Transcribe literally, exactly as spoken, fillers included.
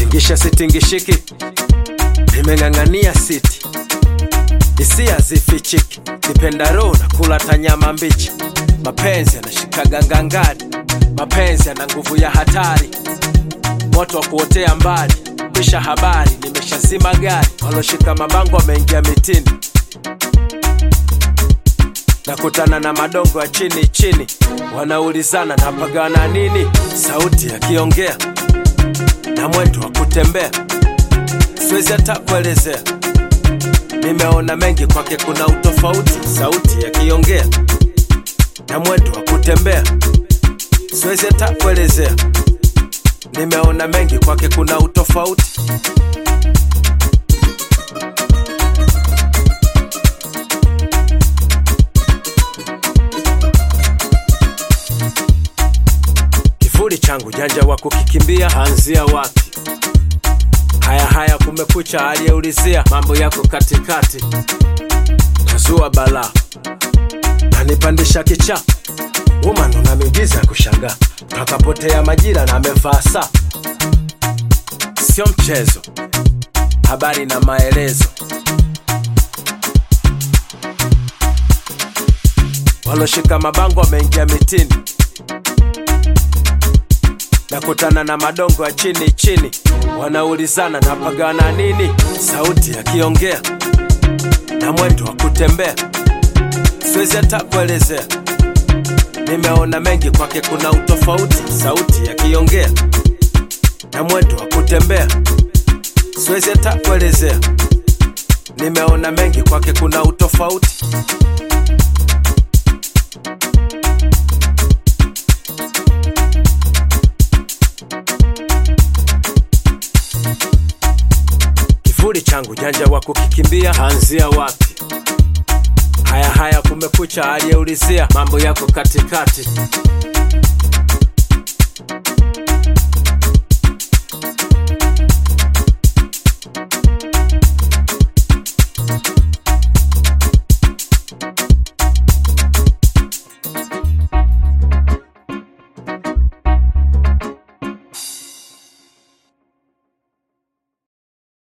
tingisha sitingishiki, nimeng'ang'ania siti, hisia zifichiki, nipenda roho na kula tanyama mbichi. Mapenzi yanashikaga ngangari, mapenzi yana nguvu ya hatari, moto wa kuotea mbali. Kisha habari nimeshazima gari, waloshika mabango wameingia mitini. Nakutana na madongo ya chini chini, wanaulizana napagana nini. Sauti yakiongea na mwendo wa kutembea, siwezi hata kuelezea. Nimeona mengi kwake kuna utofauti. Sauti yakiongea na mwendo wa kutembea, siwezi hata kuelezea. Nimeona mengi kwake kuna utofauti. Kivuli changu janja wa kukikimbia, anzia wapi? Haya haya kumekucha, aliyeulizia mambo yako katikati. Tazua bala na nipandisha kicha, woman unamigiza kushangaa. Takapotea majira na amevaa saa, sio mchezo, habari na maelezo. Waloshika mabango wameingia mitini. Nakutana na madongo ya chini chini, wanaulizana napagana nini. Sauti yakiongea na mwendo wa kutembea, siwezi hata kuelezea. Nimeona mengi kwake kuna utofauti. Sauti yakiongea na mwendo wa kutembea, siwezi hata kuelezea. Nimeona mengi kwake kuna utofauti. Kivuli changu janja wa kukikimbia, anzia wapi? Haya haya kumekucha, aliyeulizia mambo yako katikati.